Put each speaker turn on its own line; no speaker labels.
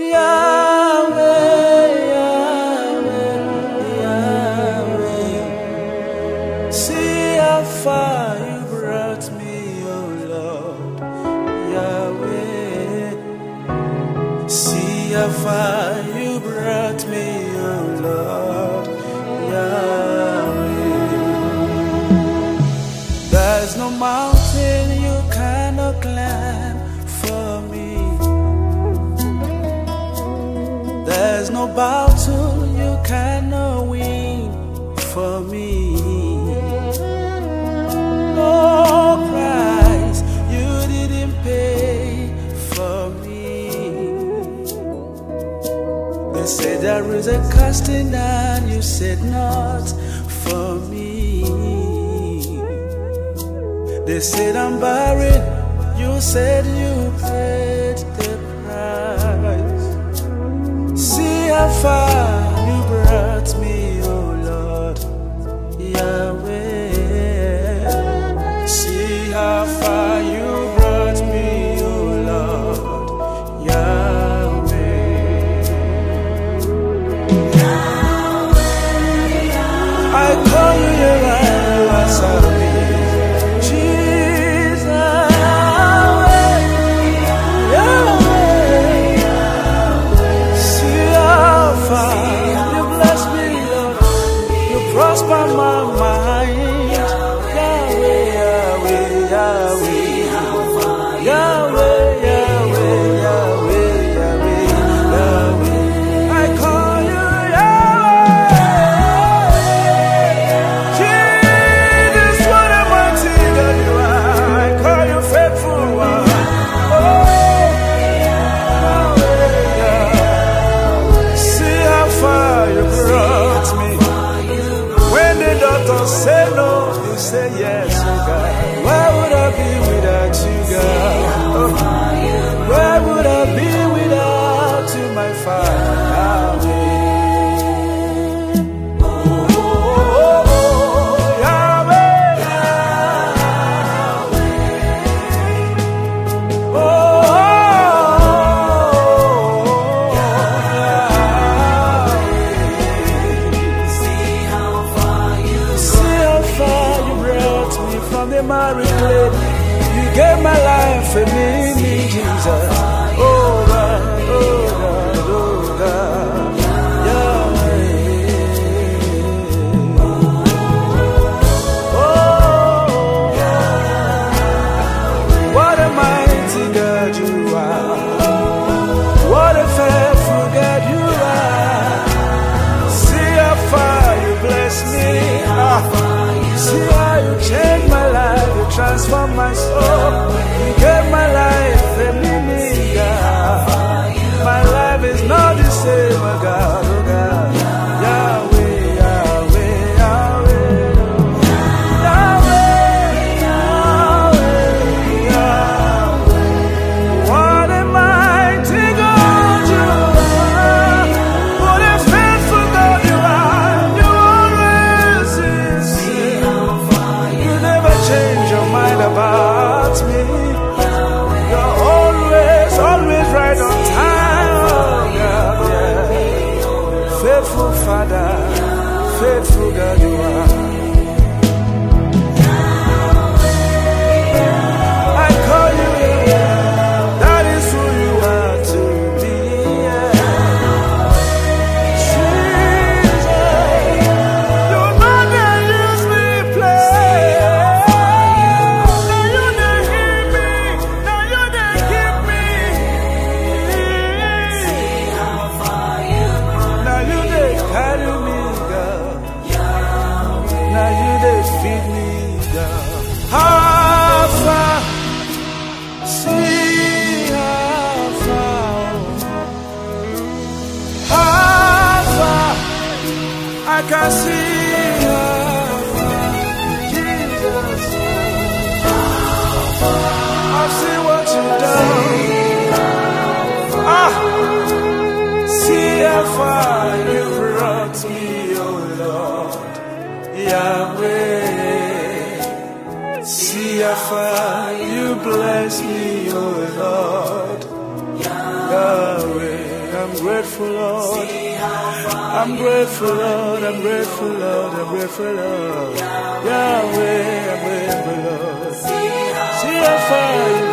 Yahweh, Yahweh, Yahweh. See how far you brought me, oh Lord, Yahweh. See how far you brought me, oh Lord, Yahweh. There's no mountain you cannot climb for me. There's no battle you cannot win for me. No price you didn't pay for me. They said there is a casting down, you said not for me. They said I'm barren, you said you paid the price. See how far you brought me, oh Lord, Yahweh. See how far you brought me, oh Lord, Yahweh. I call you Yahweh, you answer me. Prosper my mind, Yahweh, Yahweh, Yahweh, Yahweh, Yahweh, Yahweh, Yahweh, Yahweh. I call you Yahweh. Jesus, what a mighty God you are. I call you faithful one. Oh, Yahweh, Yahweh. See how far you brought me. Say no, you say yes, oh God. Where would I be without you, God? Oh, where would I be without you, my Father? Oh, oh, oh, Yahweh, Yahweh. Oh, from the married lady, you gave my life for me, Jesus. Oh God, oh God, oh God, Yahweh. Oh, what a mighty God you are. What a faithful God you are. See how far you bless me. See how you changed my life, you transformed my soul. You gave my life a meaning, God. My life is not the same, oh God, oh God. Yahweh, Yahweh, Yahweh. Yahweh, Yahweh, Yahweh. What a mighty God you are. What a faithful God you are. You always sincere. You never change your mind about me. You're always, always right on time. Oh, God, yeah. Faithful Father, faithful God you are. I call you, yeah. That is who you are to me, yeah. Jesus, you know they use me play. Now you they hear me, now you they give me. Now you they carry me, God. Now you they feed me, God. How far, see how far, how far I can see how far, Jesus. I've seen what you've done. See how far you brought me, oh Lord, Yahweh. See how far you bless me, oh Lord, Yahweh. grateful, Lord. I'm grateful, Lord. I'm grateful, Lord. I'm grateful, Lord. Yahweh, I'm grateful, Lord. See how far you